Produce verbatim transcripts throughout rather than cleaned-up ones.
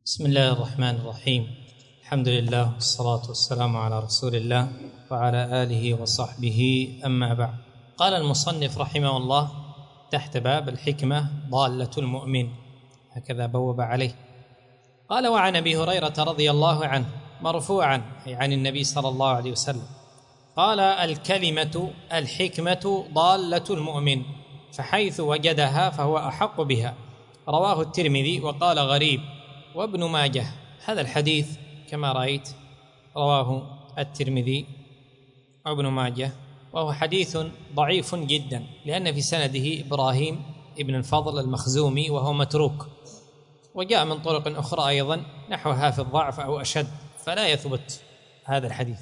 بسم الله الرحمن الرحيم. الحمد لله والصلاة والسلام على رسول الله وعلى آله وصحبه، أما بعد. قال المصنف رحمه الله تحت باب الحكمة ضالة المؤمن، هكذا بوب عليه. قال: وعن أبي هريرة رضي الله عنه مرفوعا، أي عن النبي صلى الله عليه وسلم، قال: الكلمة الحكمة ضالة المؤمن، فحيث وجدها فهو أحق بها. رواه الترمذي وقال غريب، وابن ماجه. هذا الحديث كما رأيت رواه الترمذي وابن ماجه، وهو حديث ضعيف جدا، لأن في سنده إبراهيم ابن الفضل المخزومي وهو متروك، وجاء من طرق أخرى أيضا نحوها في الضعف أو أشد، فلا يثبت هذا الحديث.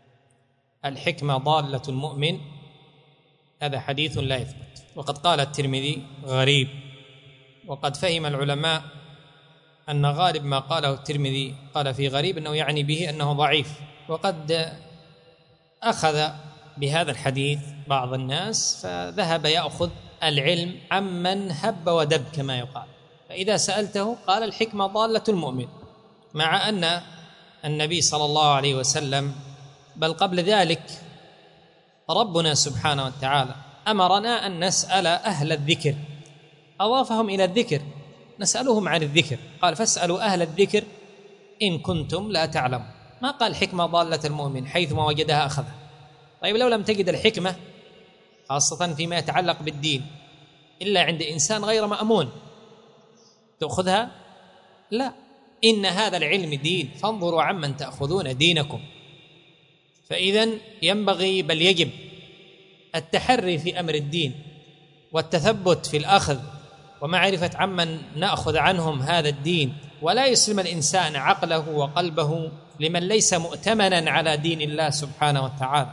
الحكمة ضالة المؤمن، هذا حديث لا يثبت. وقد قال الترمذي غريب، وقد فهم العلماء أن غالب ما قاله الترمذي قال في غريب أنه يعني به أنه ضعيف، وقد أخذ بهذا الحديث بعض الناس فذهب يأخذ العلم عمن هب ودب كما يقال. فإذا سألته قال: الحكمة ضالة المؤمن، مع أن النبي صلى الله عليه وسلم بل قبل ذلك ربنا سبحانه وتعالى أمرنا أن نسأل أهل الذكر، أضافهم إلى الذكر، نسألهم عن الذكر، قال: فاسألوا أهل الذكر إن كنتم لا تعلمون. ما قال حكمة ضالة المؤمن حيثما وجدها أخذها. طيب لو لم تجد الحكمة خاصة فيما يتعلق بالدين إلا عند إنسان غير مأمون تأخذها؟ لا، إن هذا العلم دين، فانظروا عمن تأخذون دينكم. فإذن ينبغي بل يجب التحري في أمر الدين والتثبت في الأخذ ومعرفة عمن نأخذ عنهم هذا الدين، ولا يسلم الإنسان عقله وقلبه لمن ليس مؤتمنا على دين الله سبحانه وتعالى.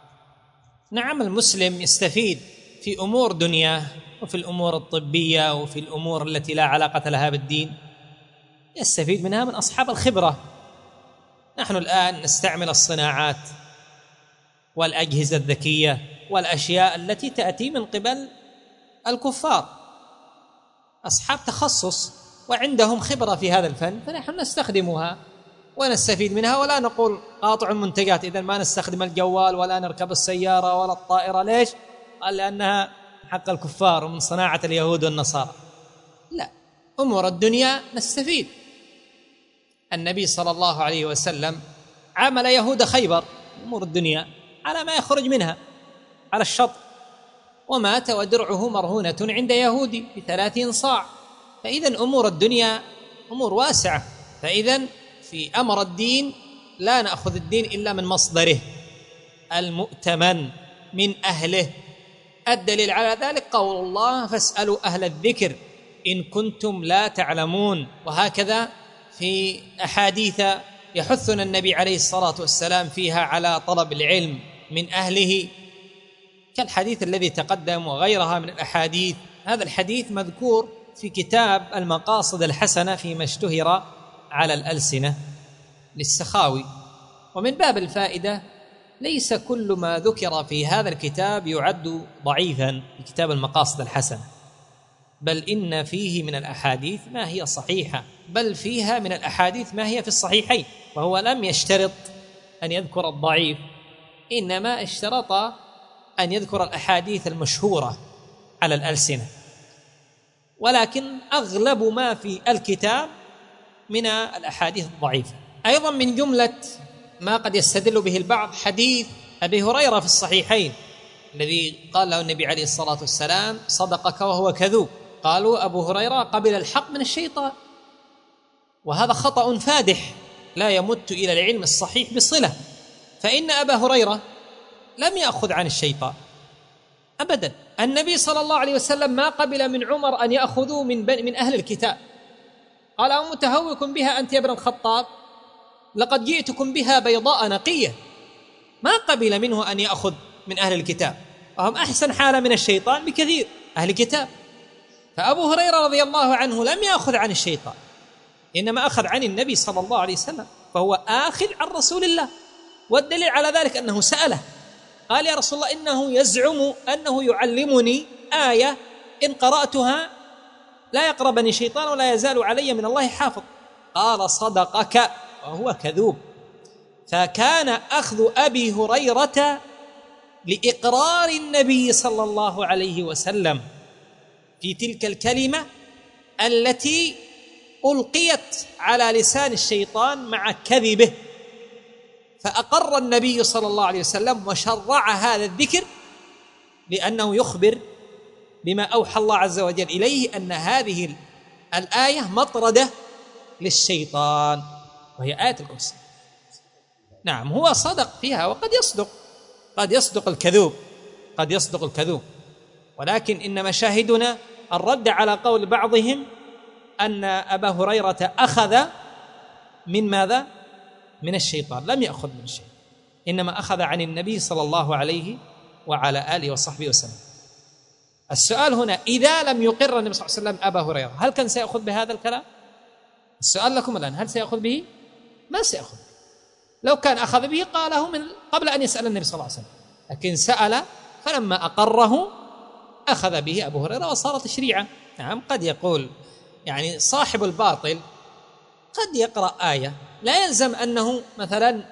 نعم، المسلم يستفيد في أمور دنياه وفي الأمور الطبية وفي الأمور التي لا علاقة لها بالدين، يستفيد منها من أصحاب الخبرة. نحن الآن نستعمل الصناعات والأجهزة الذكية والأشياء التي تأتي من قبل الكفار، أصحاب تخصص وعندهم خبرة في هذا الفن، فنحن نستخدمها ونستفيد منها، ولا نقول قاطع المنتجات إذن ما نستخدم الجوال ولا نركب السيارة ولا الطائرة. ليش؟ قال: لأنها حق الكفار ومن صناعة اليهود والنصارى. لا، أمور الدنيا نستفيد. النبي صلى الله عليه وسلم عامل يهود خيبر أمور الدنيا على ما يخرج منها على الشط، ومات ودرعه مرهونة عند يهودي بثلاثين صاع. فإذن أمور الدنيا أمور واسعة. فإذن في أمر الدين لا نأخذ الدين إلا من مصدره المؤتمن من أهله. الدليل على ذلك قول الله: فاسألوا أهل الذكر إن كنتم لا تعلمون. وهكذا في أحاديث يحثنا النبي عليه الصلاة والسلام فيها على طلب العلم من أهله، كالحديث الذي تقدم وغيرها من الأحاديث. هذا الحديث مذكور في كتاب المقاصد الحسنة فيما اشتهر على الألسنة للسخاوي. ومن باب الفائدة، ليس كل ما ذكر في هذا الكتاب يعد ضعيفا في كتاب المقاصد الحسنة، بل إن فيه من الأحاديث ما هي صحيحة، بل فيها من الأحاديث ما هي في الصحيحين. فهو لم يشترط أن يذكر الضعيف، إنما اشترط أن يذكر الأحاديث المشهورة على الألسنة. ولكن أغلب ما في الكتاب من الأحاديث الضعيفة. أيضا من جملة ما قد يستدل به البعض حديث أبي هريرة في الصحيحين الذي قال له النبي عليه الصلاة والسلام: صدقك وهو كذوب. قالوا: أبو هريرة قبل الحق من الشيطان. وهذا خطأ فادح لا يمت إلى العلم الصحيح بصلة، فإن أبا هريرة لم يأخذ عن الشيطان أبدا. النبي صلى الله عليه وسلم ما قبل من عمر أن يأخذوا من, من أهل الكتاب. قال: أو متهوك بها أنت يا ابن الخطاب؟ لقد جئتكم بها بيضاء نقية. ما قبل منه أن يأخذ من أهل الكتاب، وهم أحسن حالة من الشيطان بكثير أهل الكتاب. فأبو هريرة رضي الله عنه لم يأخذ عن الشيطان، إنما أخذ عن النبي صلى الله عليه وسلم، فهو آخذ عن رسول الله. والدليل على ذلك أنه سأله، قال: يا رسول الله، إنه يزعم أنه يعلمني آية إن قرأتها لا يقربني شيطان ولا يزال علي من الله حافظ. قال صدقك وهو كذوب. فكان أخذ أبي هريرة لإقرار النبي صلى الله عليه وسلم في تلك الكلمة التي ألقيت على لسان الشيطان مع كذبه، فأقر النبي صلى الله عليه وسلم وشرع هذا الذكر لأنه يخبر بما أوحى الله عز وجل إليه أن هذه الآية مطردة للشيطان، وهي آية الكرسي. نعم، هو صدق فيها، وقد يصدق، قد يصدق الكذوب، قد يصدق الكذوب، ولكن إن مشاهدنا الرد على قول بعضهم أن أبا هريرة أخذ من ماذا؟ من الشيطان. لم يأخذ من الشيطان، إنما أخذ عن النبي صلى الله عليه وعلى آله وصحبه وسلم. السؤال هنا، إذا لم يقر النبي صلى الله عليه وسلم أبا هريرة، هل كان سيأخذ بهذا الكلام؟ السؤال لكم الآن، هل سيأخذ به؟ ما سيأخذ. لو كان أخذ به قاله من قبل أن يسأل النبي صلى الله عليه وسلم، لكن سأل فلما أقره أخذ به أبو هريرة وصار تشريعا. نعم، قد يقول يعني صاحب الباطل قد يقرأ آية، لا يلزم أنه مثلا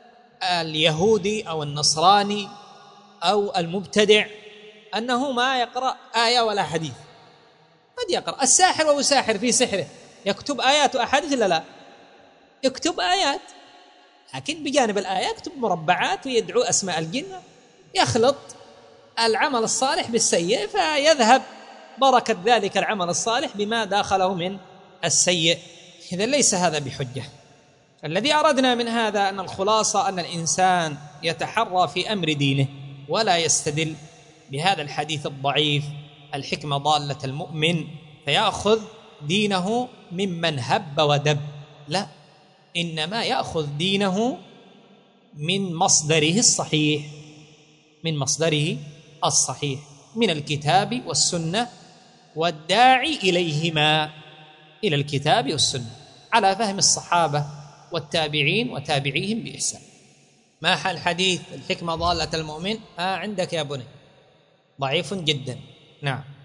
اليهودي أو النصراني أو المبتدع أنه ما يقرأ آية ولا حديث، قد يقرأ. الساحر وهو ساحر في سحره يكتب آيات وأحاديث لا لا يكتب آيات، لكن بجانب الآيات يكتب مربعات ويدعو أسماء الجن، يخلط العمل الصالح بالسيء فيذهب بركة ذلك العمل الصالح بما داخله من السيء. إذا ليس هذا بحجة. الذي أردنا من هذا أن الخلاصة أن الإنسان يتحرى في أمر دينه ولا يستدل بهذا الحديث الضعيف الحكمة ضالة المؤمن فيأخذ دينه ممن هب ودب، لا، إنما يأخذ دينه من مصدره الصحيح، من مصدره الصحيح من الكتاب والسنة والداعي إليهما، إلى الكتاب والسنة على فهم الصحابة والتابعين وتابعيهم بإحسان. ما حال حديث الحكمة ضالة المؤمن؟ آه عندك يا بني ضعيف جدا. نعم.